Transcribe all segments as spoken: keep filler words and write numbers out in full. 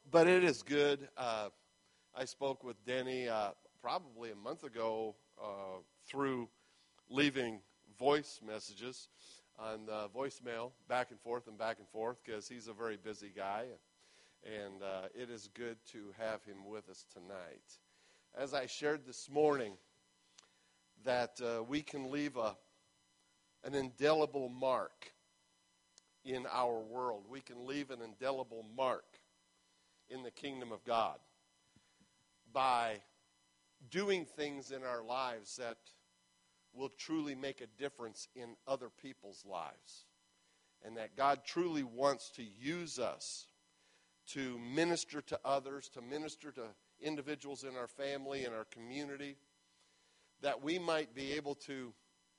but it is good. Uh, I spoke with Denny uh, probably a month ago uh, through leaving voice messages on the voicemail back and forth and back and forth because he's a very busy guy, and uh, it is good to have him with us tonight. As I shared this morning, that uh, we can leave a an indelible mark in our world. We can leave an indelible mark in the kingdom of God by doing things in our lives that will truly make a difference in other people's lives. And that God truly wants to use us to minister to others, to minister to individuals in our family, in our community, that we might be able to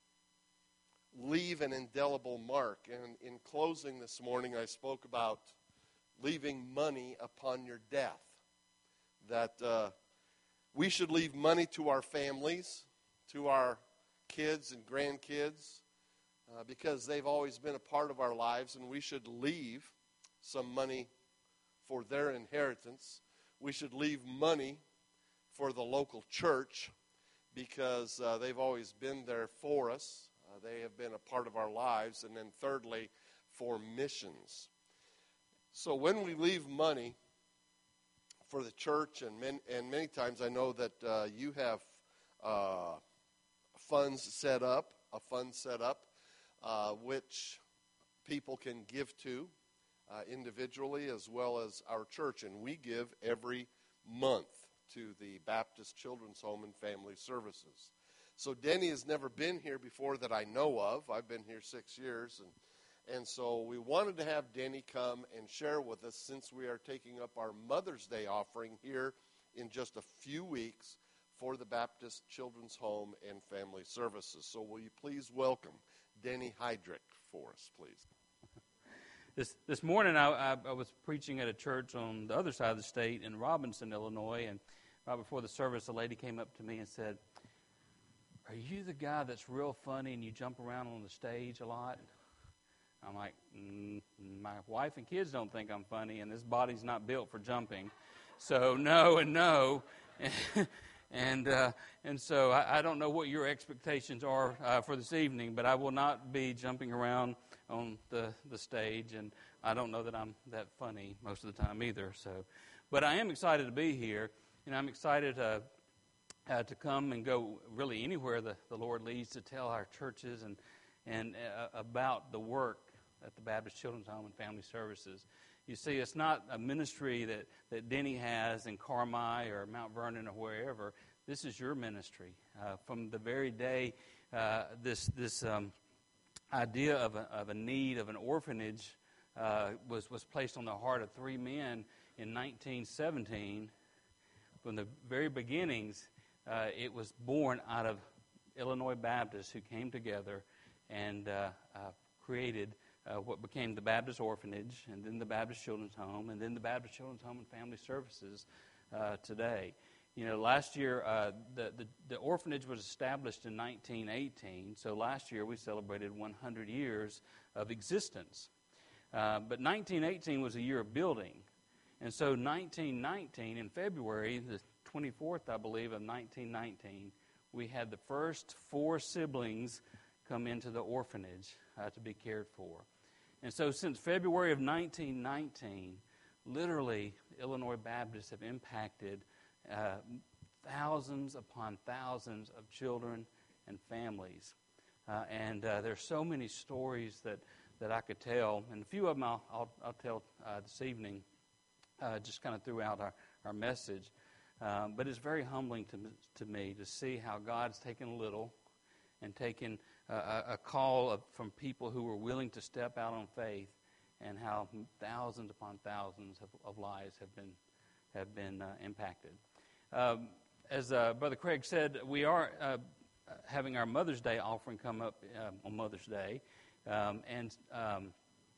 leave an indelible mark. And in closing this morning, I spoke about leaving money upon your death. That uh, we should leave money to our families, to our kids and grandkids, uh, because they've always been a part of our lives, and we should leave some money for their inheritance. We should leave money for the local church because uh, they've always been there for us. Uh, they have been a part of our lives. And then thirdly, for missions. So when we leave money for the church, and, men, and many times I know that uh, you have uh, funds set up, a fund set up, uh, which people can give to uh, individually as well as our church. And we give every month to the Baptist Children's Home and Family Services. So Denny has never been here before that I know of. I've been here six years. And, and so we wanted to have Denny come and share with us, since we are taking up our Mother's Day offering here in just a few weeks for the Baptist Children's Home and Family Services. So will you please welcome Denny Heydrich for us, please. This this morning I, I, I was preaching at a church on the other side of the state in Robinson, Illinois, and right before the service, a lady came up to me and said, "Are you the guy that's real funny and you jump around on the stage a lot?" I'm like, mm, my wife and kids don't think I'm funny, and this body's not built for jumping. So no and no. and uh, and so I, I don't know what your expectations are uh, for this evening, but I will not be jumping around on the, the stage, and I don't know that I'm that funny most of the time either. So, but I am excited to be here, and I'm excited to, uh, to come and go really anywhere the, the Lord leads to tell our churches and, and uh, about the work at the Baptist Children's Home and Family Services. You see, it's not a ministry that, that Denny has in Carmi or Mount Vernon or wherever. This is your ministry. Uh, from the very day uh, this this um, idea of a, of a need of an orphanage uh, was, was placed on the heart of three men in nineteen seventeen, from the very beginnings, uh, it was born out of Illinois Baptists who came together and uh, uh, created Uh, what became the Baptist Orphanage, and then the Baptist Children's Home, and then the Baptist Children's Home and Family Services uh, today. You know, last year, uh, the, the, the orphanage was established in nineteen eighteen, so last year we celebrated one hundred years of existence. Uh, but nineteen eighteen was a year of building, and so nineteen nineteen, in February, the twenty-fourth, I believe, of nineteen nineteen, we had the first four siblings come into the orphanage uh, to be cared for. And so since February of nineteen nineteen, literally, Illinois Baptists have impacted uh, thousands upon thousands of children and families. Uh, and uh, there's so many stories that, that I could tell, and a few of them I'll, I'll, I'll tell uh, this evening, uh, just kind of throughout our, our message. Um, but it's very humbling to, to me to see how God's taken a little and taken a, a call of, from people who were willing to step out on faith, and how thousands upon thousands of, of lives have been have been uh, impacted. Um, as uh, Brother Craig said, we are uh, having our Mother's Day offering come up uh, on Mother's Day, um, and um,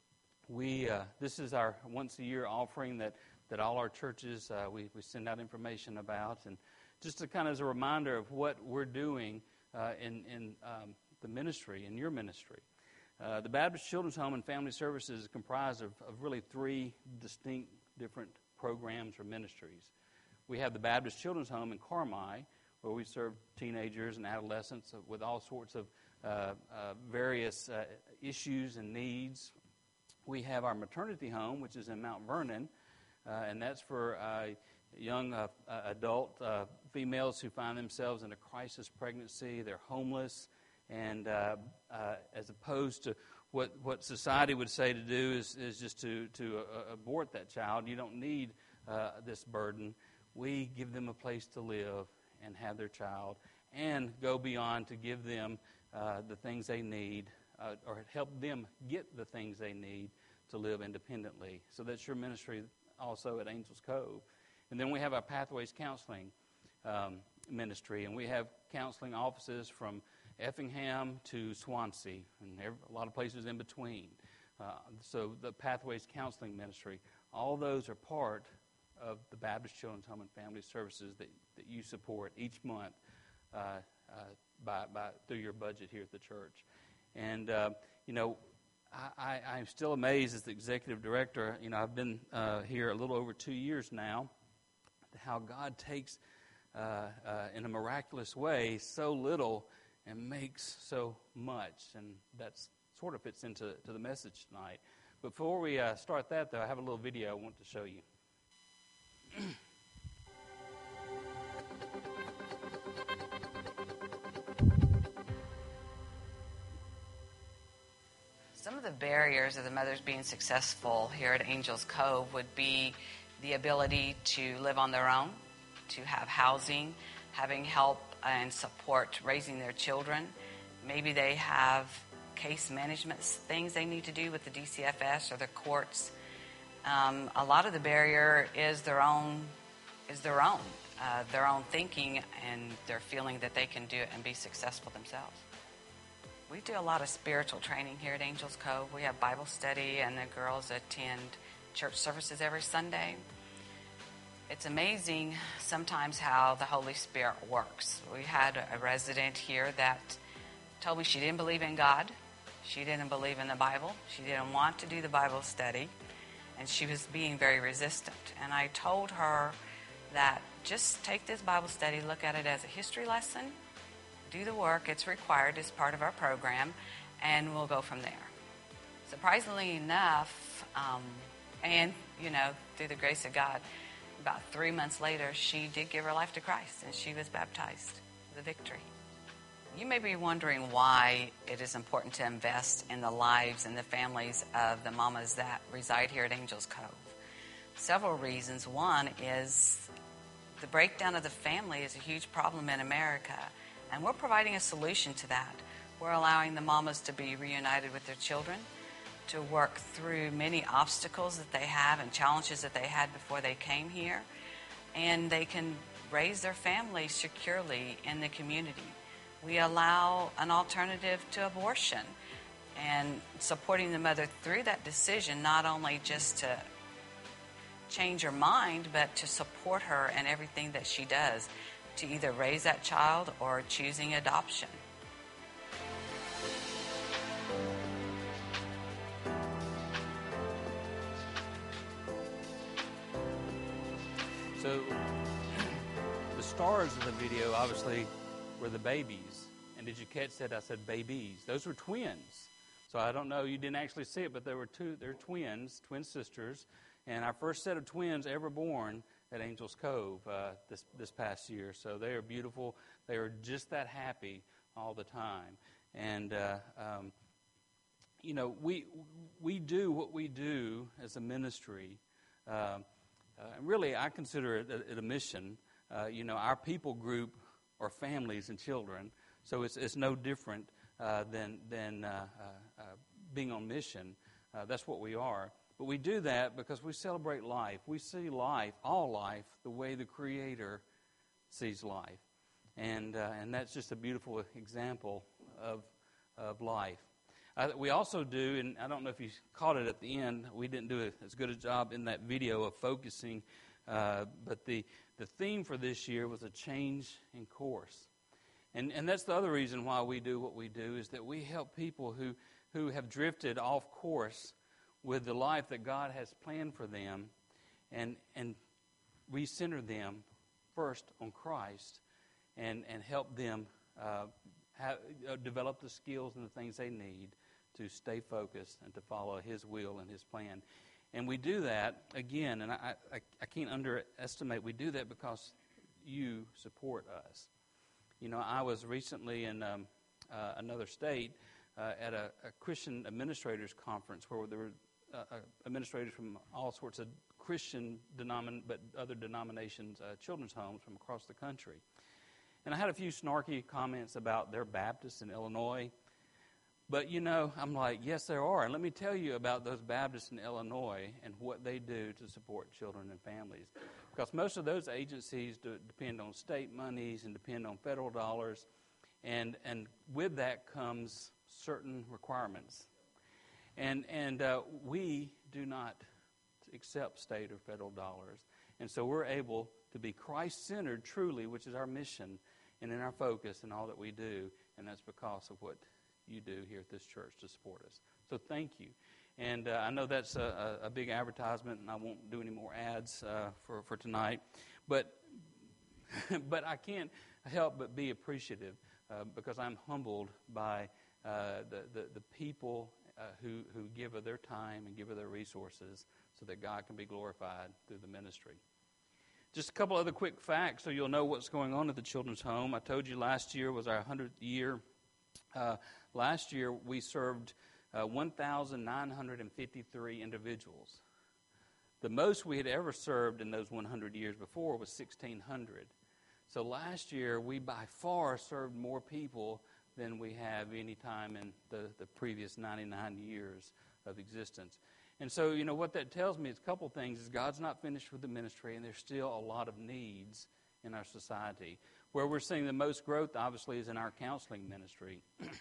we uh, this is our once a year offering that that all our churches uh, we we send out information about, and just to kind of as a reminder of what we're doing uh, in in um, the ministry, in your ministry. Uh, the Baptist Children's Home and Family Services is comprised of, of really three distinct different programs or ministries. We have the Baptist Children's Home in Carmi, where we serve teenagers and adolescents with all sorts of uh, uh, various uh, issues and needs. We have our maternity home, which is in Mount Vernon, uh, and that's for uh, young uh, uh, adult uh, females who find themselves in a crisis pregnancy. They're homeless, and uh, uh, as opposed to what, what society would say to do is, is just to, to uh, abort that child. You don't need uh, this burden. We give them a place to live and have their child, and go beyond to give them uh, the things they need, uh, or help them get the things they need to live independently. So that's your ministry also at Angels Cove. And then we have our Pathways Counseling um, ministry, and we have counseling offices from Effingham to Swansea, and every, a lot of places in between. Uh, so the Pathways Counseling ministry, all those are part of the Baptist Children's Home and Family Services that, that you support each month uh, uh, by, by through your budget here at the church. And, uh, you know, I, I, I'm still amazed as the executive director. You know, I've been uh, here a little over two years now, how God takes, uh, uh, in a miraculous way, so little and makes so much. And that sort of fits into to the message tonight. But before we uh, start that, though, I have a little video I want to show you. Some of the barriers of the mothers being successful here at Angels Cove would be the ability to live on their own, to have housing, having help and support raising their children. Maybe they have case management things they need to do with the D C F S or the courts. Um, a lot of the barrier is their own, is their own, uh, their own thinking and their feeling that they can do it and be successful themselves. We do a lot of spiritual training here at Angels Cove. We have Bible study, and the girls attend church services every Sunday. It's amazing sometimes how the Holy Spirit works. We had a resident here that told me she didn't believe in God. She didn't believe in the Bible. She didn't want to do the Bible study. And she was being very resistant. And I told her that just take this Bible study, look at it as a history lesson, do the work. It's required as part of our program, and we'll go from there. Surprisingly enough, um, and, you know, through the grace of God, about three months later, she did give her life to Christ, and she was baptized with a victory. You may be wondering why it is important to invest in the lives and the families of the mamas that reside here at Angels Cove. Several reasons. One is the breakdown of the family is a huge problem in America, and we're providing a solution to that. We're allowing the mamas to be reunited with their children, to work through many obstacles that they have and challenges that they had before they came here, and they can raise their family securely in the community. We allow an alternative to abortion, and supporting the mother through that decision, not only just to change her mind, but to support her in everything that she does, to either raise that child or choosing adoption. So the stars of the video, obviously, were the babies. And did you catch that? I said babies. Those were twins. So I don't know, you didn't actually see it, but there were two, they're twins, twin sisters. And our first set of twins ever born at Angels Cove uh, this this past year. So they are beautiful. They are just that happy all the time. And, uh, um, you know, we we do what we do as a ministry. Uh, uh, really, I consider it a, a mission. Uh, you know, our people group are families and children. So it's it's no different uh, than, than uh, uh, uh, being on mission. Uh, that's what we are. But we do that because we celebrate life. We see life, all life, the way the Creator sees life. And uh, and that's just a beautiful example of of life. Uh, we also do, and I don't know if you caught it at the end, we didn't do a, as good a job in that video of focusing, uh, but the, the theme for this year was a change in course. And and that's the other reason why we do what we do, is that we help people who, who have drifted off course with the life that God has planned for them. and and recenter them first on Christ, and, and help them uh, have, uh, develop the skills and the things they need to stay focused and to follow His will and His plan. And we do that, again, and I, I, I can't underestimate, we do that because you support us. You know, I was recently in um, uh, another state uh, at a, a Christian administrators conference where there were uh, uh, administrators from all sorts of Christian, denomin- but other denominations, uh, children's homes from across the country. And I had a few snarky comments about they're Baptists in Illinois. But, you know, I'm like, yes, there are. And let me tell you about those Baptists in Illinois and what they do to support children and families. Because most of those agencies do depend on state monies and depend on federal dollars. And and with that comes certain requirements. And, and uh, we do not accept state or federal dollars. And so we're able to be Christ-centered truly, which is our mission and in our focus in all that we do. And that's because of what you do here at this church to support us. So thank you. And uh, I know that's a, a big advertisement, and I won't do any more ads uh, for, for tonight. But but I can't help but be appreciative uh, because I'm humbled by uh, the, the, the people uh, who, who give of their time and give of their resources so that God can be glorified through the ministry. Just a couple other quick facts so you'll know what's going on at the Children's Home. I told you last year was our hundredth year. Uh, last year we served uh, one thousand nine hundred fifty-three individuals. The most we had ever served in those one hundred years before was sixteen hundred. So last year we by far served more people than we have any time in the, the previous ninety-nine years of existence. And so, you know, what that tells me is a couple things. Is God's not finished with the ministry, and there's still a lot of needs in our society. Where we're seeing the most growth, obviously, is in our counseling ministry.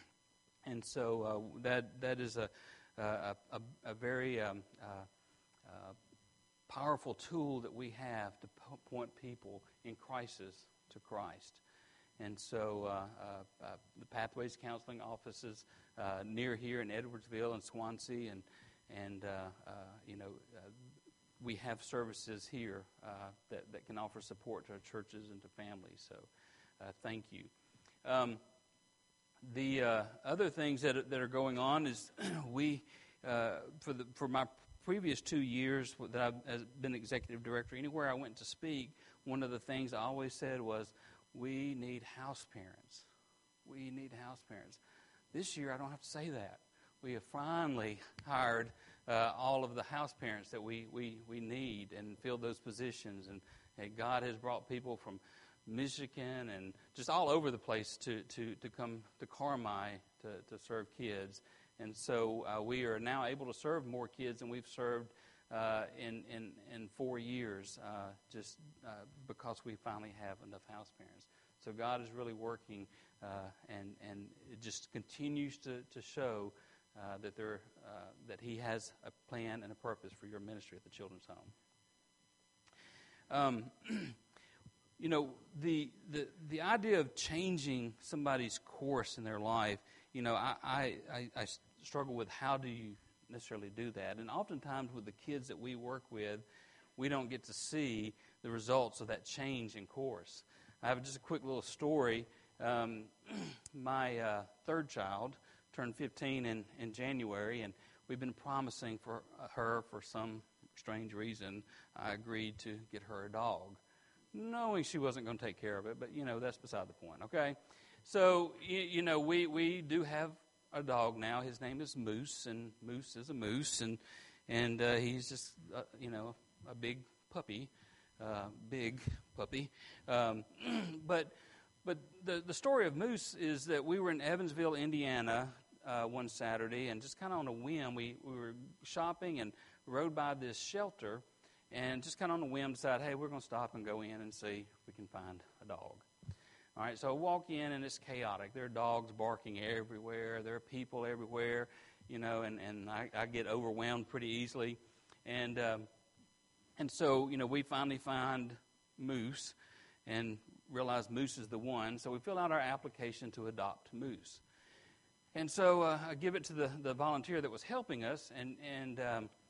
And so uh, that that is a, a, a, a very um, uh, uh, powerful tool that we have to po- point people in crisis to Christ. And so uh, uh, uh, the Pathways Counseling offices uh, near here in Edwardsville and Swansea, and and uh, uh, you know uh, we have services here uh, that that can offer support to our churches and to families. So uh, thank you. Um, the uh, other things that that are going on is we uh, for the for my previous two years that I've been executive director, anywhere I went to speak, one of the things I always said was, we need house parents. We need house parents. This year, I don't have to say that. We have finally hired uh, all of the house parents that we, we, we need and filled those positions. And, and God has brought people from Michigan and just all over the place to, to, to come to Carmi to, to serve kids. And so uh, we are now able to serve more kids than we've served uh, in, in, in four years uh, just uh, because we finally have enough house parents. So God is really working, uh, and, and it just continues to, to show uh, that, there, uh, that He has a plan and a purpose for your ministry at the Children's Home. Um, you know, the, the, the idea of changing somebody's course in their life, you know, I, I, I, I struggle with how do you necessarily do that. And oftentimes with the kids that we work with, we don't get to see the results of that change in course. I have just a quick little story. Um, my uh, third child turned fifteen in, in January, and we've been promising for her, for some strange reason, I agreed to get her a dog, knowing she wasn't going to take care of it, but, you know, that's beside the point, okay? So, you, you know, we, we do have a dog now. His name is Moose, and Moose is a moose, and and uh, he's just, uh, you know, a big puppy, uh, big puppy. Um, but but the, the story of Moose is that we were in Evansville, Indiana, uh, one Saturday, and just kind of on a whim, we, we were shopping and rode by this shelter, and just kind of on a whim decided, hey, we're going to stop and go in and see if we can find a dog. All right, so I walk in, and it's chaotic. There are dogs barking everywhere. There are people everywhere, you know, and, and I, I get overwhelmed pretty easily. And um, and so, you know, we finally find Moose and realize Moose is the one. So we fill out our application to adopt Moose. And so uh, I give it to the, the volunteer that was helping us, and, and um,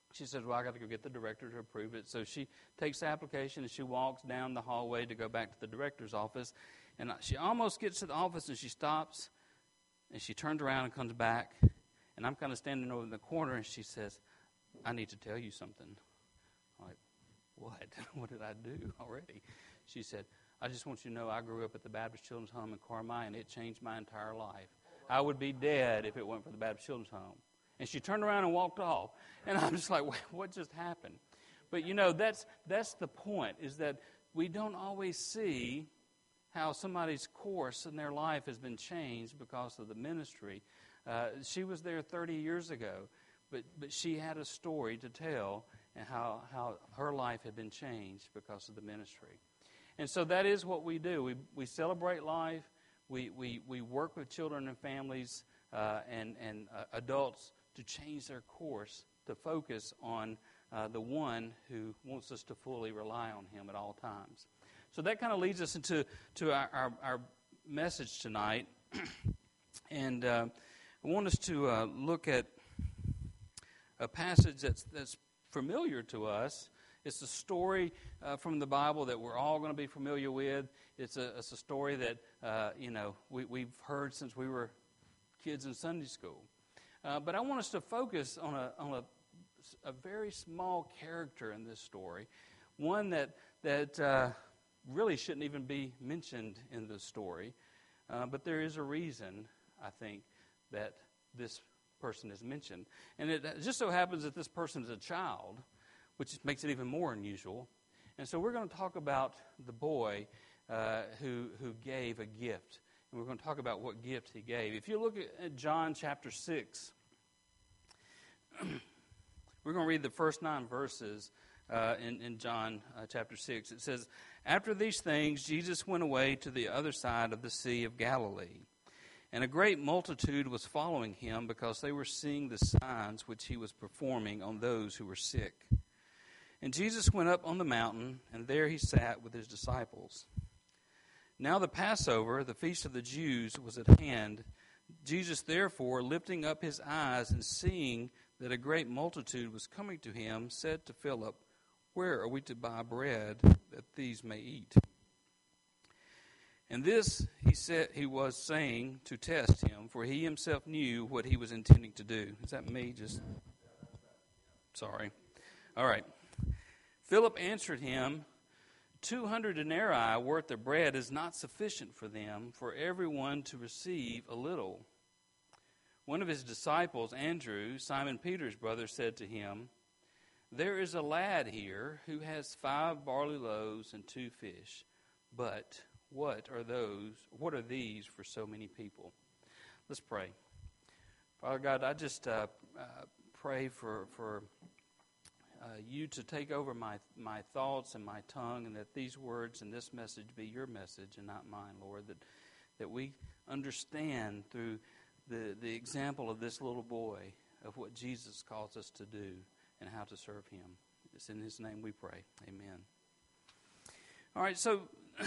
she says, well, I got to go get the director to approve it. So she takes the application and she walks down the hallway to go back to the director's office. And she almost gets to the office and she stops and she turns around and comes back. And I'm kind of standing over in the corner and she says, I need to tell you something. I'm like, what? What did I do already? She said, I just want you to know I grew up at the Baptist Children's Home in Carmi, and it changed my entire life. I would be dead if it weren't for the Baptist Children's Home. And she turned around and walked off. And I'm just like, what just happened? But, you know, that's that's the point, is that we don't always see how somebody's course in their life has been changed because of the ministry. Uh, she was there thirty years ago, but, but she had a story to tell and how, how her life had been changed because of the ministry. And so that is what we do. We we celebrate life. We we, we work with children and families uh, and, and uh, adults to change their course, to focus on uh, the one who wants us to fully rely on him at all times. So that kind of leads us into to our, our, our message tonight. And uh, I want us to uh, look at a passage that's, that's familiar to us. It's a story uh, from the Bible that we're all going to be familiar with. It's a, it's a story that, uh, you know, we, we've heard since we were kids in Sunday school. Uh, but I want us to focus on a on a, a very small character in this story, one that that uh, really shouldn't even be mentioned in the story. Uh, but there is a reason, I think, that this person is mentioned. And it just so happens that this person is a child, which makes it even more unusual. And so we're going to talk about the boy uh, who who gave a gift. And we're going to talk about what gift he gave. If you look at John chapter six, we're going to read the first nine verses uh, in, in John uh, chapter six. It says, after these things, Jesus went away to the other side of the Sea of Galilee. And a great multitude was following him because they were seeing the signs which he was performing on those who were sick. And Jesus went up on the mountain, and there he sat with his disciples. Now the Passover, the feast of the Jews, was at hand. Jesus, therefore, lifting up his eyes and seeing that a great multitude was coming to him, said to Philip, where are we to buy bread that these may eat? And this he said he was saying to test him, for he himself knew what he was intending to do. Is that me? Just sorry. All right. Philip answered him, Two hundred denarii worth of bread is not sufficient for them, for everyone to receive a little. One of his disciples, Andrew, Simon Peter's brother, said to him, there is a lad here who has five barley loaves and two fish, but what are those? What are these for so many people? Let's pray. Father God, I just uh, uh, pray for for. Uh, you to take over my my thoughts and my tongue, and that these words and this message be your message and not mine, Lord, that that we understand through the, the example of this little boy of what Jesus calls us to do and how to serve him. It's in his name we pray. Amen. All right, so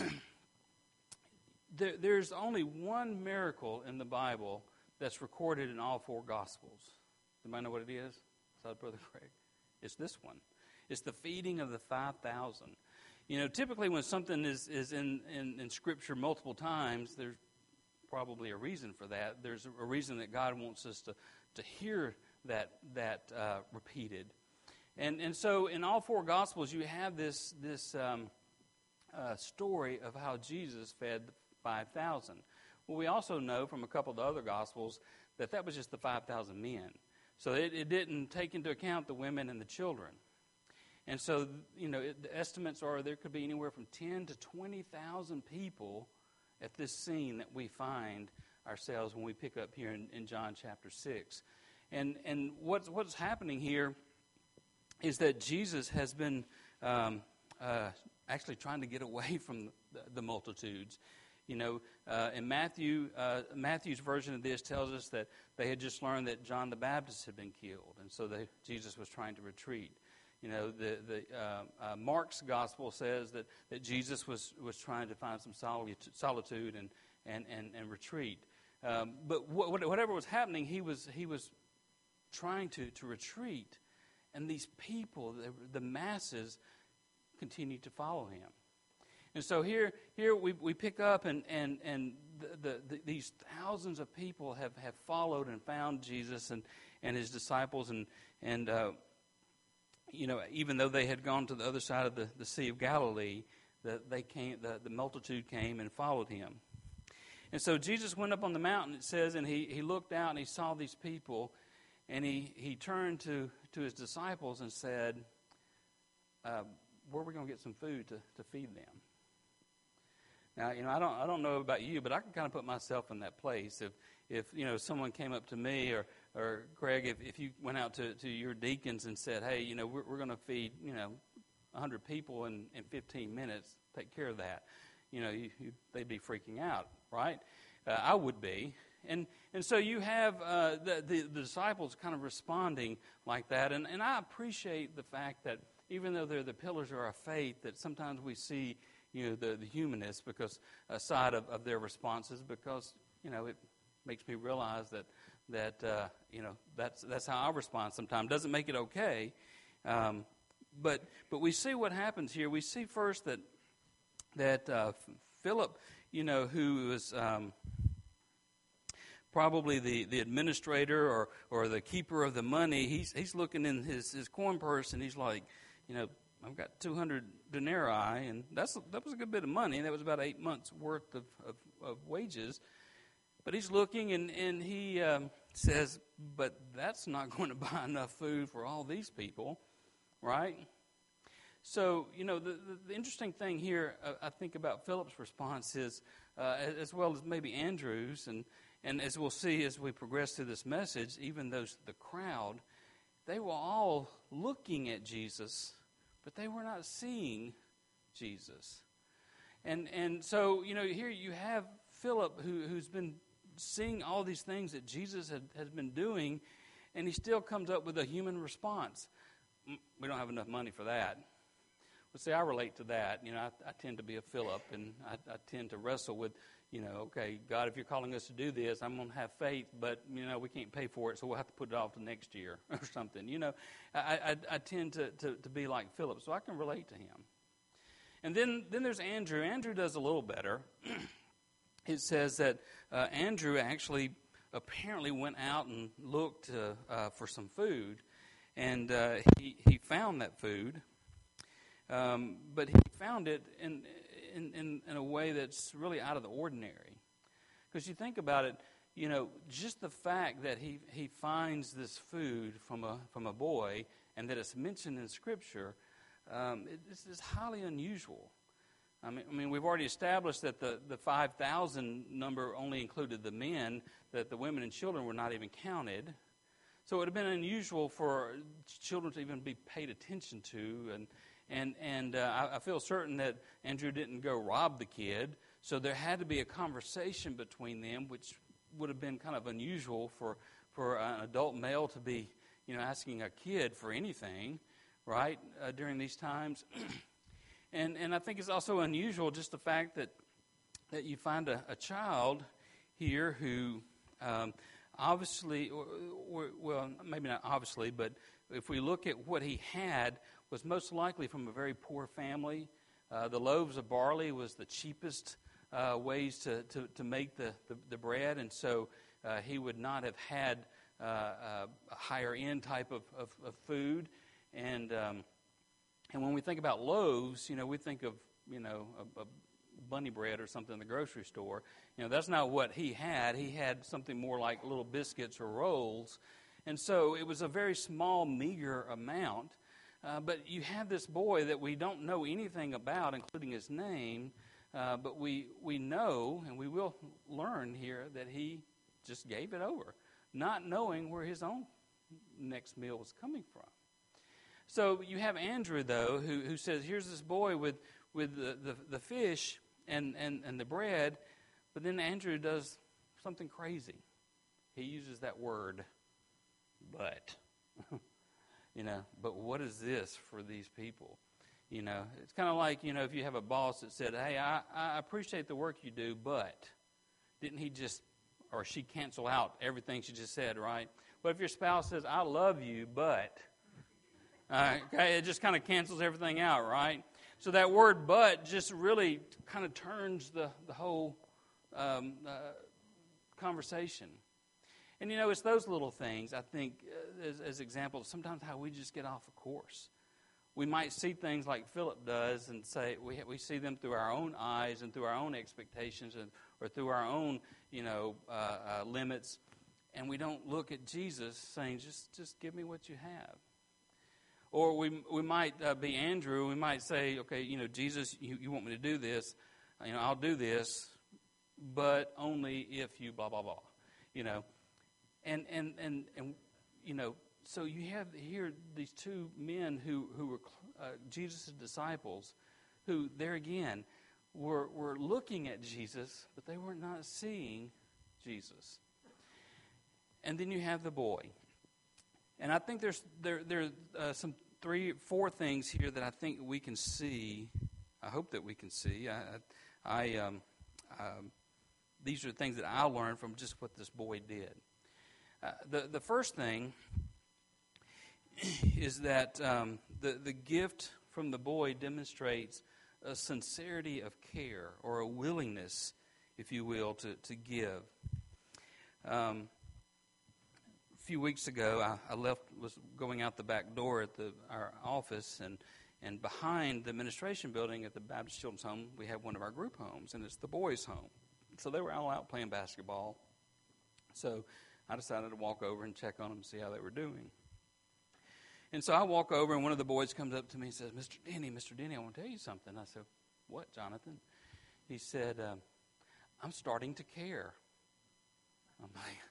there, there's only one miracle in the Bible that's recorded in all four Gospels. Anybody know what it is? Is that Brother Craig? It's this one. It's the feeding of the five thousand. You know, typically when something is, is in, in, in Scripture multiple times, there's probably a reason for that. There's a reason that God wants us to, to hear that that uh, repeated. And and so in all four Gospels, you have this, this um, uh, story of how Jesus fed the five thousand. Well, we also know from a couple of the other Gospels that that was just the five thousand men. So it, it didn't take into account the women and the children. And so, you know, it, the estimates are there could be anywhere from ten to twenty thousand people at this scene that we find ourselves when we pick up here in, in John chapter six. And and what's, what's happening here is that Jesus has been um, uh, actually trying to get away from the, the multitudes. You know, uh, in Matthew, uh, Matthew's version of this tells us that they had just learned that John the Baptist had been killed, and so they, Jesus was trying to retreat. You know, the the uh, uh, Mark's gospel says that, that Jesus was, was trying to find some solitude and and and, and retreat. Um, but wh- whatever was happening, he was he was trying to, to retreat And these people, the, the masses, continue to follow him. And so here, here we, we pick up, and and and the, the, the, these thousands of people have, have followed and found Jesus and, and his disciples, and and uh, you know, even though they had gone to the other side of the, the Sea of Galilee, that they came, the, the multitude came and followed him. And so Jesus went up on the mountain, it says, and he, he looked out and he saw these people, and he, he turned to, to his disciples and said, uh, where are we going to get some food to, to feed them? Now, you know, I don't I don't know about you, but I can kind of put myself in that place. If, if you know, someone came up to me, or, or Greg, if, if you went out to, to your deacons and said, hey, you know, we're, we're going to feed, you know, one hundred people in, in fifteen minutes, take care of that. You know, you, you, they'd be freaking out, right? Uh, I would be. And and so you have uh, the, the, the disciples kind of responding like that. And, and I appreciate the fact that even though they're the pillars of our faith, that sometimes we see, you know, the, the humanists because a side of, of their responses, because, you know, it makes me realize that, that uh, you know, that's that's how I respond sometimes. Doesn't make it okay. Um, but but we see what happens here. We see first that that uh, Philip, you know, who was um, probably the, the administrator or, or the keeper of the money, he's he's looking in his, his coin purse, and he's like, you know, I've got two hundred denarii, and that's that was a good bit of money. That was about eight months' worth of, of, of wages. But he's looking, and, and he um, says, but that's not going to buy enough food for all these people, right? So, you know, the, the, the interesting thing here, uh, I think, about Philip's response is, uh, as well as maybe Andrew's, and, and as we'll see as we progress through this message, even those the crowd, they were all looking at Jesus, but they were not seeing Jesus. And and so, you know, here you have Philip who, who's been seeing all these things that Jesus had, has been doing, and he still comes up with a human response. We don't have enough money for that. Well, see, I relate to that. You know, I, I tend to be a Philip, and I, I tend to wrestle with, you know, okay, God, if you're calling us to do this, I'm going to have faith, but, you know, we can't pay for it, so we'll have to put it off to next year or something. You know, I, I, I tend to, to, to be like Philip, so I can relate to him. And then, then there's Andrew. Andrew does a little better. It says that uh, Andrew actually apparently went out and looked uh, uh, for some food, and uh, he, he found that food. Um, but he found it in, in, in, in a way that's really out of the ordinary. Because you think about it, you know, just the fact that he, he finds this food from a from a boy and that it's mentioned in Scripture, um, it, this is highly unusual. I mean, I mean, we've already established that the, the five thousand number only included the men, that the women and children were not even counted. So it would have been unusual for children to even be paid attention to, and And and uh, I, I feel certain that Andrew didn't go rob the kid, so there had to be a conversation between them, which would have been kind of unusual for, for an adult male to be, you know, asking a kid for anything, right, uh, during these times. and and I think it's also unusual just the fact that that you find a, a child here who um, obviously, or, or, well, maybe not obviously, but if we look at what he had, was most likely from a very poor family. Uh, the loaves of barley was the cheapest uh, ways to, to, to make the, the, the bread, and so uh, he would not have had uh, a higher end type of, of, of food. And um, and when we think about loaves, you know, we think of, you know, a, a bunny bread or something in the grocery store. You know, that's not what he had. He had something more like little biscuits or rolls. And so it was a very small, meager amount. Uh, but you have this boy that we don't know anything about, including his name, uh, but we, we know, and we will learn here, that he just gave it over, not knowing where his own next meal was coming from. So you have Andrew, though, who, who says, here's this boy with, with the, the, the fish and, and, and the bread, but then Andrew does something crazy. He uses that word, but... You know, but what is this for these people? You know, it's kind of like, you know, if you have a boss that said, hey, I, I appreciate the work you do, but didn't he just, or she cancel out everything she just said, right? But if your spouse says, I love you, but, Uh, okay, it just kind of cancels everything out, right? So that word but just really kind of turns the, the whole um, uh, conversation. And, you know, it's those little things, I think, uh, as, as examples, sometimes how we just get off of course. We might see things like Philip does and say we we see them through our own eyes and through our own expectations and, or through our own, you know, uh, uh, limits, and we don't look at Jesus saying, just, just give me what you have. Or we we might uh, be Andrew. We might say, okay, you know, Jesus, you, you want me to do this. You know, I'll do this, but only if you blah, blah, blah. You know, and, and, and, and you know, so you have here these two men who, who were uh, Jesus' disciples, who, there again, were, were looking at Jesus, but they were not seeing Jesus. And then you have the boy. And I think there's there there are uh, some three, four things here that I think we can see. I hope that we can see. I, I um, um, these are things that I learned from just what this boy did. Uh, the the first thing is that um, the the gift from the boy demonstrates a sincerity of care, or a willingness, if you will, to to give. Um, A few weeks ago, I, I left, was going out the back door at the our office, and and behind the administration building at the Baptist Children's Home, we have one of our group homes, and it's the boys' home. So they were all out playing basketball. So I decided to walk over and check on them and see how they were doing. And so I walk over, and one of the boys comes up to me and says, "Mister Denny, Mister Denny, I want to tell you something." I said, "What, Jonathan?" He said, uh, "I'm starting to care." I'm like,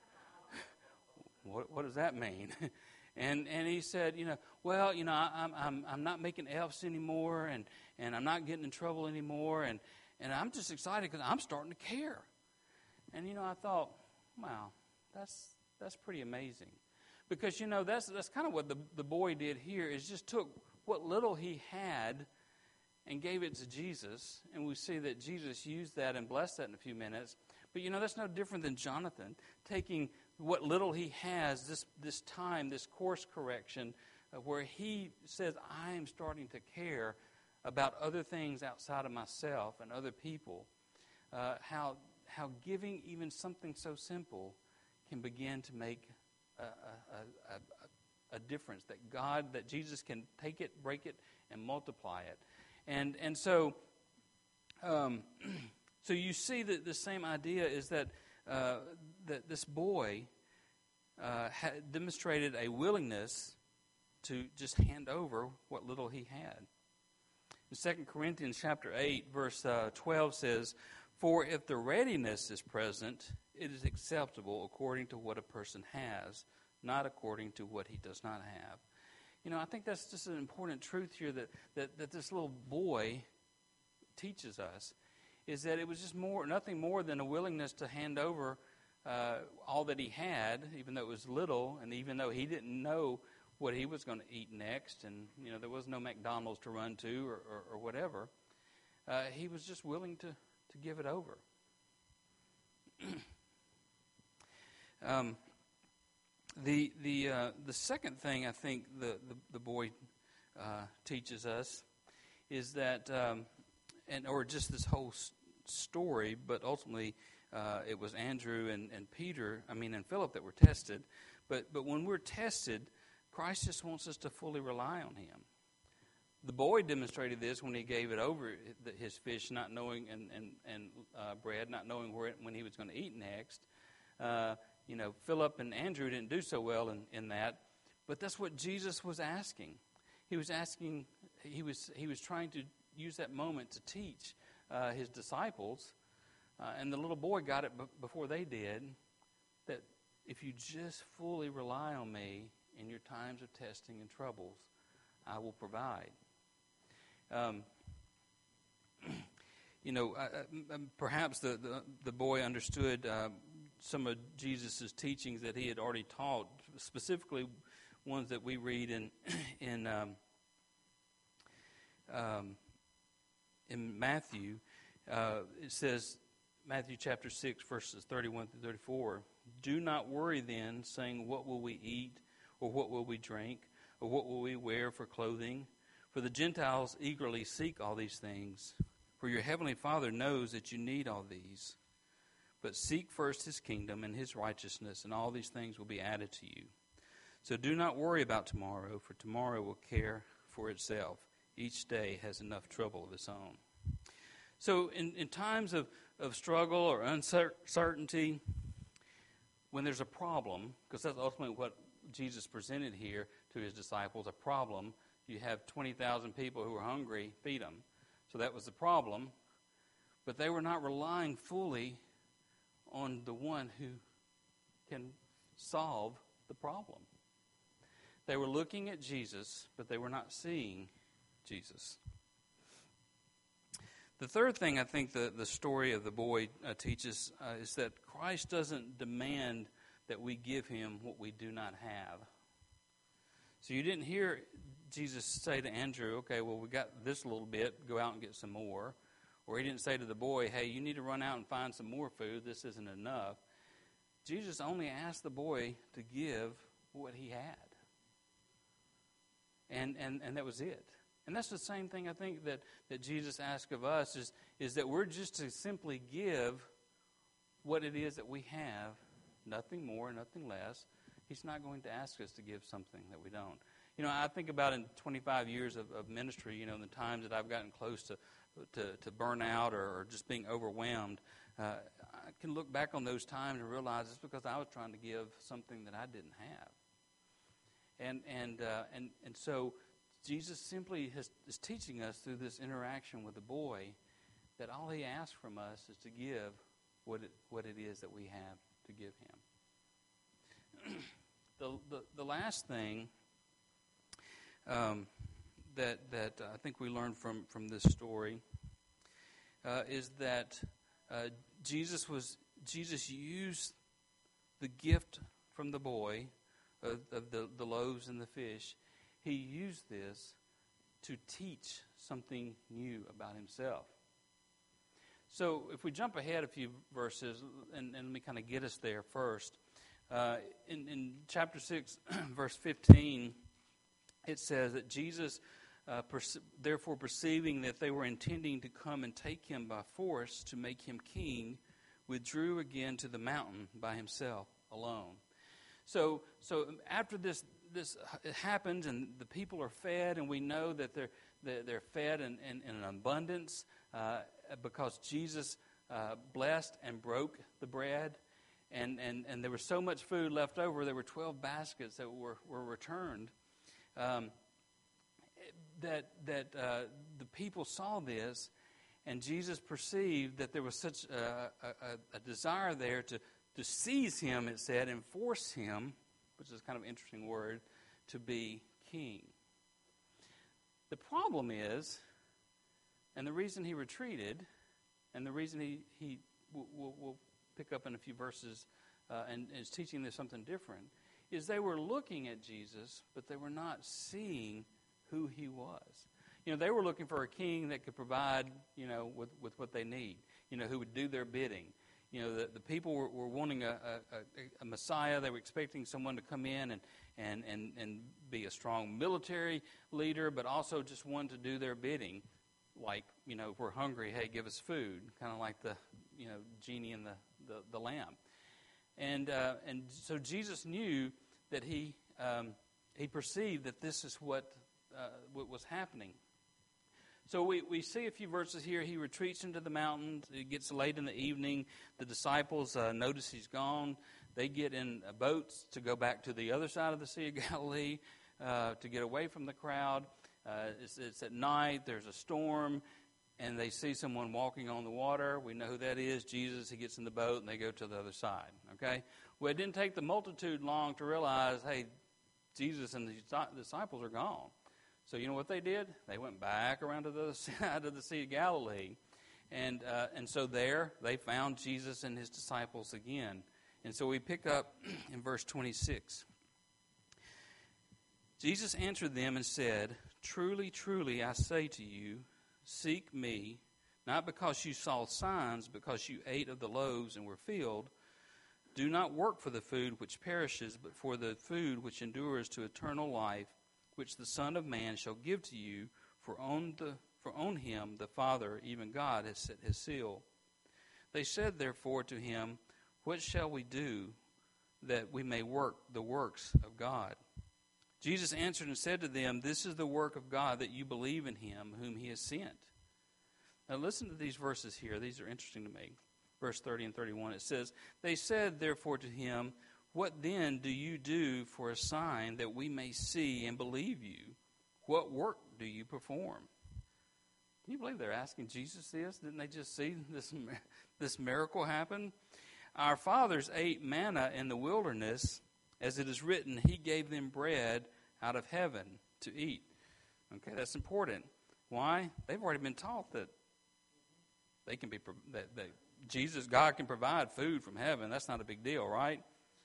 What, what does that mean? and and he said, you know, well, you know, I, I'm I'm I'm not making F's anymore, and, and I'm not getting in trouble anymore, and, and I'm just excited because I'm starting to care. And you know, I thought, wow, that's that's pretty amazing, because you know that's that's kind of what the the boy did here, is just took what little he had and gave it to Jesus, and we see that Jesus used that and blessed that in a few minutes. But you know, that's no different than Jonathan taking what little he has, this this time, this course correction, uh, where he says, I am starting to care about other things outside of myself and other people. Uh, how how giving even something so simple can begin to make a, a, a, a difference. That God, that Jesus can take it, break it, and multiply it. And and so, um, so you see that the same idea is that. Uh, that this boy uh, had demonstrated a willingness to just hand over what little he had. In Second Corinthians chapter eight, verse uh, twelve says, "For if the readiness is present, it is acceptable according to what a person has, not according to what he does not have." You know, I think that's just an important truth here that, that, that this little boy teaches us. Is that it was just more, nothing more than a willingness to hand over uh, all that he had, even though it was little, and even though he didn't know what he was going to eat next, and you know there was no McDonald's to run to or, or, or whatever. Uh, he was just willing to, to give it over. um, the the uh, the second thing I think the the, the boy uh, teaches us is that, um, and or just this whole story, but ultimately uh, it was Andrew and, and Peter, I mean, and Philip that were tested. But but when we're tested, Christ just wants us to fully rely on Him. The boy demonstrated this when he gave it over, his fish, not knowing, and and, and uh, bread, not knowing where it, when he was going to eat next. Uh, you know, Philip and Andrew didn't do so well in, in that. But that's what Jesus was asking. He was asking. He was he was trying to use that moment to teach Uh, his disciples, uh, and the little boy got it b- before they did, that if you just fully rely on me in your times of testing and troubles, I will provide. Um, you know, uh, perhaps the, the, the boy understood uh, some of Jesus' teachings that he had already taught, specifically ones that we read in in um, um, in Matthew. Uh, it says, Matthew chapter six, verses thirty-one through thirty-four, "Do not worry then, saying, what will we eat, or what will we drink? Or what will we wear for clothing? For the Gentiles eagerly seek all these things. For your heavenly Father knows that you need all these. But seek first his kingdom and his righteousness, and all these things will be added to you. So do not worry about tomorrow, for tomorrow will care for itself. Each day has enough trouble of its own. So in, in times of, of struggle or uncertainty, when there's a problem, because that's ultimately what Jesus presented here to his disciples, a problem. You have twenty thousand people who are hungry, feed them. So that was the problem. But they were not relying fully on the one who can solve the problem. They were looking at Jesus, but they were not seeing Jesus. The third thing I think the, the story of the boy uh, teaches uh, is that Christ doesn't demand that we give him what we do not have. So you didn't hear Jesus say to Andrew, okay, well, we got this little bit, go out and get some more. Or he didn't say to the boy, hey, you need to run out and find some more food, this isn't enough. Jesus only asked the boy to give what he had. And and, and that was it. And that's the same thing I think that, that Jesus asked of us, is, is that we're just to simply give what it is that we have, nothing more, nothing less. He's not going to ask us to give something that we don't. You know, I think about in twenty-five years of, of ministry, you know, the times that I've gotten close to to, to burnout or, or just being overwhelmed, uh, I can look back on those times and realize it's because I was trying to give something that I didn't have. And and uh, and and so Jesus simply has, is teaching us through this interaction with the boy that all he asks from us is to give what it, what it is that we have to give him. the, the the last thing um, that that I think we learned from, from this story uh, is that uh, Jesus was Jesus used the gift from the boy of, of the, the loaves and the fish. He used this to teach something new about himself. So if we jump ahead a few verses, and, and let me kind of get us there first. Uh, in, in chapter six, verse fifteen, it says that Jesus, uh, perce- therefore perceiving that they were intending to come and take him by force to make him king, withdrew again to the mountain by himself alone. So, so after this this happens and the people are fed, and we know that they're they're, they're fed in, in, in an abundance uh, because Jesus uh, blessed and broke the bread, and, and, and there was so much food left over. There were twelve baskets that were were returned. Um, that that uh, the people saw this, and Jesus perceived that there was such a, a, a desire there to, to seize him, it said, and force him, which is kind of an interesting word, to be king. The problem is, and the reason he retreated, and the reason he, he we'll, we'll pick up in a few verses uh, and is teaching this something different, is they were looking at Jesus, but they were not seeing who he was. You know, they were looking for a king that could provide, you know, with, with what they need, you know, who would do their bidding. You know, the, the people were, were wanting a, a, a Messiah. They were expecting someone to come in and, and, and, and be a strong military leader, but also just one to do their bidding. Like, you know, if we're hungry, hey, give us food. Kind of like the, you know, genie and the, the, the lamb. And uh, and so Jesus knew that he um, he perceived that this is what uh, what was happening. So we, we see a few verses here. He retreats into the mountains. It gets late in the evening. The disciples uh, notice he's gone. They get in uh, boats to go back to the other side of the Sea of Galilee uh, to get away from the crowd. Uh, it's, it's at night. There's a storm, and they see someone walking on the water. We know who that is, Jesus. He gets in the boat, and they go to the other side. Okay? Well, it didn't take the multitude long to realize, hey, Jesus and the disciples are gone. So you know what they did? They went back around to the other side of the Sea of Galilee. And uh, and so there they found Jesus and his disciples again. And so we pick up in verse twenty-six. Jesus answered them and said, "Truly, truly, I say to you, seek me, not because you saw signs, because you ate of the loaves and were filled. Do not work for the food which perishes, but for the food which endures to eternal life, which the Son of Man shall give to you, for on the for on him the Father, even God, has set his seal. They said therefore to him, What shall we do that we may work the works of God? Jesus answered and said to them, This is the work of God, that you believe in him whom he has sent. Now listen to these verses here. These are interesting to me. Verse thirty and thirty-one, it says, They said therefore to him, What then do you do for a sign that we may see and believe you? What work do you perform? Can you believe they're asking Jesus this? Didn't they just see this, this miracle happen? Our fathers ate manna in the wilderness. As it is written, he gave them bread out of heaven to eat. Okay, that's important. Why? They've already been taught that they can be that, that Jesus, God can provide food from heaven. That's not a big deal, right?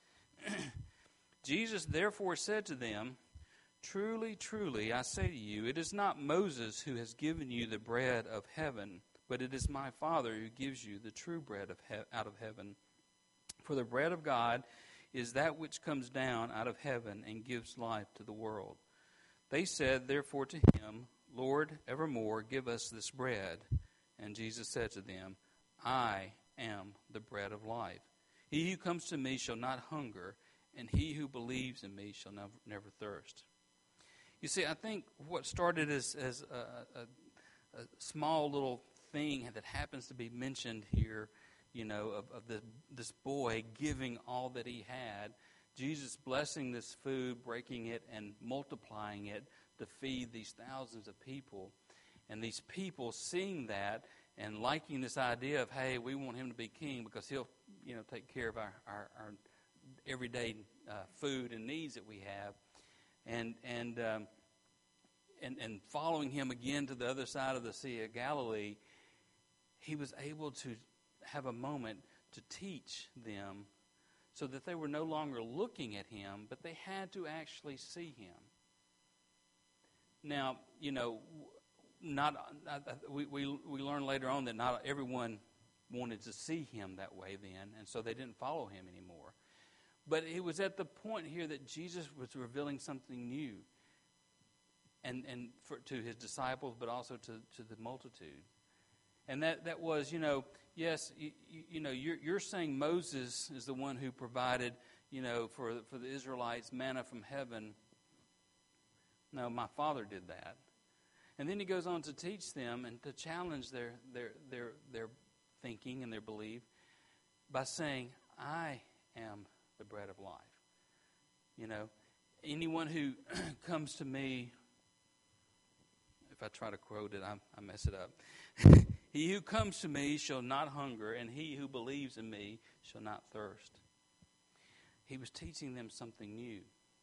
Jesus therefore said to them, Truly, truly, I say to you, it is not Moses who has given you the bread of heaven, but it is my Father who gives you the true bread of he- out of heaven. For the bread of God is that which comes down out of heaven and gives life to the world. They said therefore to him, Lord, evermore give us this bread. And Jesus said to them, I am the bread of life. He who comes to me shall not hunger, and he who believes in me shall never, never thirst. You see, I think what started as, as a, a, a small little thing that happens to be mentioned here, you know, of, of the, this boy giving all that he had, Jesus blessing this food, breaking it, and multiplying it to feed these thousands of people. And these people seeing that and liking this idea of, hey, we want him to be king because he'll, you know, take care of our, our, our everyday uh, food and needs that we have. And and, um, and and following him again to the other side of the Sea of Galilee, he was able to have a moment to teach them so that they were no longer looking at him, but they had to actually see him. Now, you know, not we we we learn later on that not everyone wanted to see him that way then, and so they didn't follow him anymore. But it was at the point here that Jesus was revealing something new, and and for, to his disciples, but also to, to the multitude. And that, that was, you know, yes, you, you know, you're, you're saying Moses is the one who provided, you know, for for the Israelites manna from heaven. No, my Father did that. And then he goes on to teach them and to challenge their their their their thinking and their belief by saying, I am the bread of life. You know, anyone who comes to me, if I try to quote it, I, I mess it up. He who comes to me shall not hunger, and he who believes in me shall not thirst. He was teaching them something new.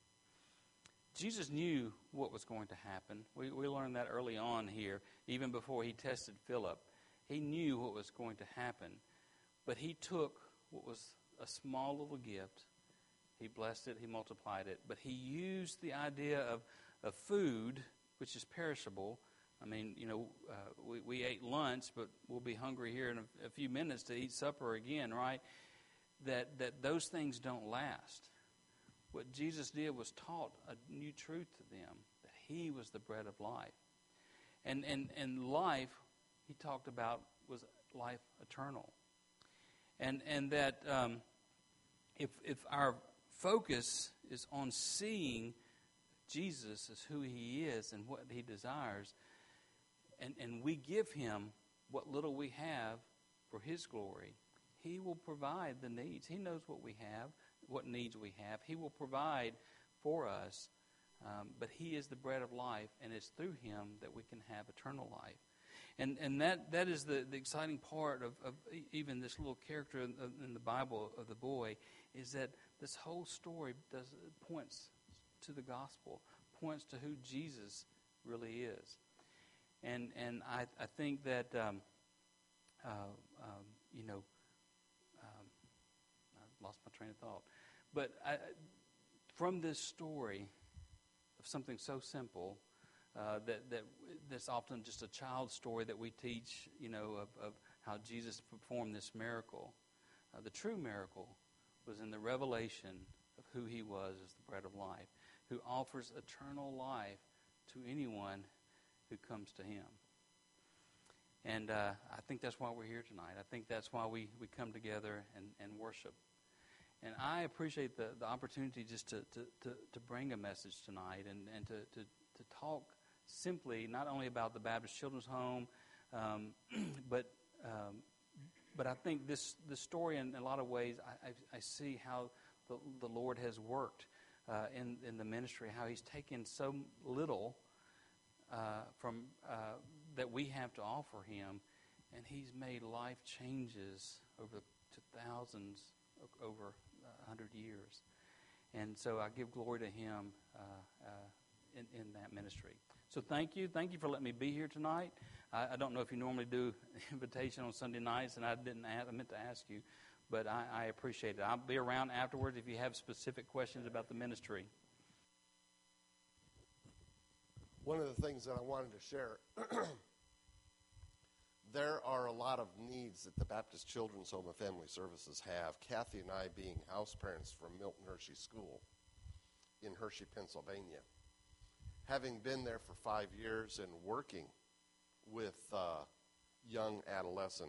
Jesus knew what was going to happen. We, we learned that early on here, even before he tested Philip. He knew what was going to happen. But he took what was a small little gift. He blessed it. He multiplied it. But he used the idea of, of food, which is perishable. I mean, you know, uh, we, we ate lunch, but we'll be hungry here in a, a few minutes to eat supper again, right? That that those things don't last. What Jesus did was taught a new truth to them, that he was the bread of life. And and, and life, he talked about, was life eternal. And and that um, if if our focus is on seeing Jesus as who he is and what he desires, and, and we give him what little we have for his glory, he will provide the needs. He knows what we have, what needs we have. He will provide for us, um, but he is the bread of life, and it's through him that we can have eternal life. And and that, that is the, the exciting part of, of even this little character in, in the Bible of the boy, is that this whole story does points to the gospel, points to who Jesus really is. And and I, I think that, um, uh, um, you know, um, I lost my train of thought. But I, from this story of something so simple, uh, that, that that's often just a child's story that we teach, you know, of, of how Jesus performed this miracle. Uh, the true miracle was in the revelation of who he was as the bread of life. who offers eternal life to anyone who comes to him. And uh, I think that's why we're here tonight. I think that's why we, we come together and, and worship. And I appreciate the, the opportunity just to, to, to, to bring a message tonight and, and to, to, to talk simply not only about the Baptist Children's Home, um, but um, but I think this, this story in a lot of ways, I, I, I see how the, the Lord has worked uh, in, in the ministry, how he's taken so little uh, from uh, that we have to offer him, and he's made life changes over to thousands over a hundred years. And so I give glory to him uh, uh, in, in that ministry. So thank you. Thank you for letting me be here tonight. I, I don't know if you normally do invitation on Sunday nights, and I didn't ask, I meant to ask you, but I, I appreciate it. I'll be around afterwards if you have specific questions about the ministry. One of the things that I wanted to share, there are a lot of needs that the Baptist Children's Home and Family Services have. Kathy and I being house parents from Milton Hershey School in Hershey, Pennsylvania. Having been there for five years and working with uh, young adolescent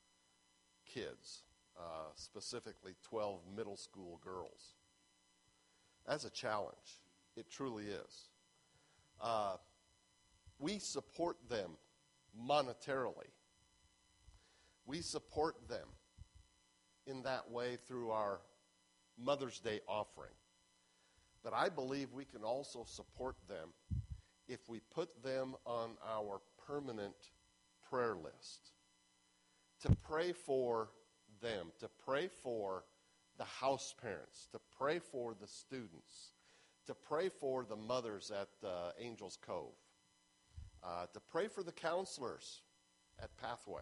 kids, uh, specifically twelve middle school girls, that's a challenge. It truly is. Uh, we support them monetarily. We support them in that way through our Mother's Day offering. But I believe we can also support them if we put them on our permanent prayer list. To pray for them, to pray for the house parents, to pray for the students, to pray for the mothers at uh, Angels Cove, uh, to pray for the counselors at Pathway,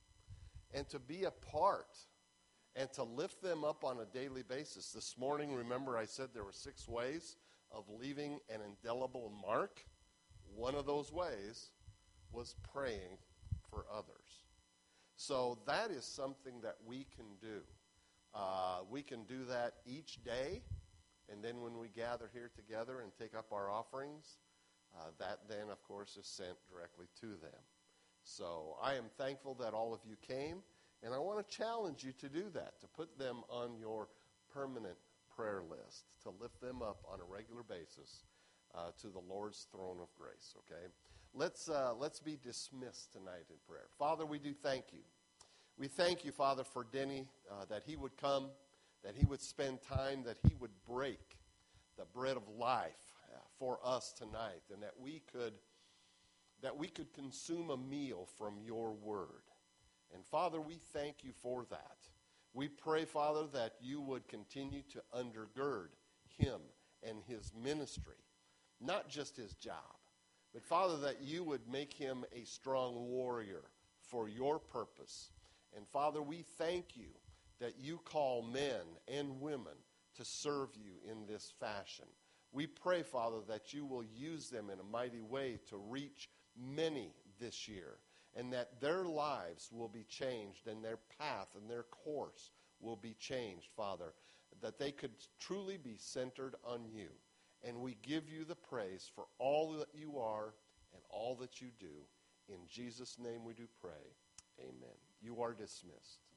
and to be a part and to lift them up on a daily basis. This morning, remember I said there were six ways of leaving an indelible mark? One of those ways was praying for others. So that is something that we can do. Uh, we can do that each day, and then when we gather here together and take up our offerings, uh, that then, of course, is sent directly to them. So I am thankful that all of you came. And I want to challenge you to do that, to put them on your permanent prayer list, to lift them up on a regular basis uh, to the Lord's throne of grace, okay? Let's, uh, let's be dismissed tonight in prayer. Father, we do thank you. We thank you, Father, for Denny, uh, that he would come, that he would spend time, that he would break the bread of life uh, for us tonight, and that we could, that we could consume a meal from your word. And, Father, we thank you for that. We pray, Father, that you would continue to undergird him and his ministry, not just his job, but, Father, that you would make him a strong warrior for your purpose. And, Father, we thank you that you call men and women to serve you in this fashion. We pray, Father, that you will use them in a mighty way to reach many this year, and that their lives will be changed and their path and their course will be changed, Father, that they could truly be centered on you. And we give you the praise for all that you are and all that you do. In Jesus' name we do pray. Amen. You are dismissed.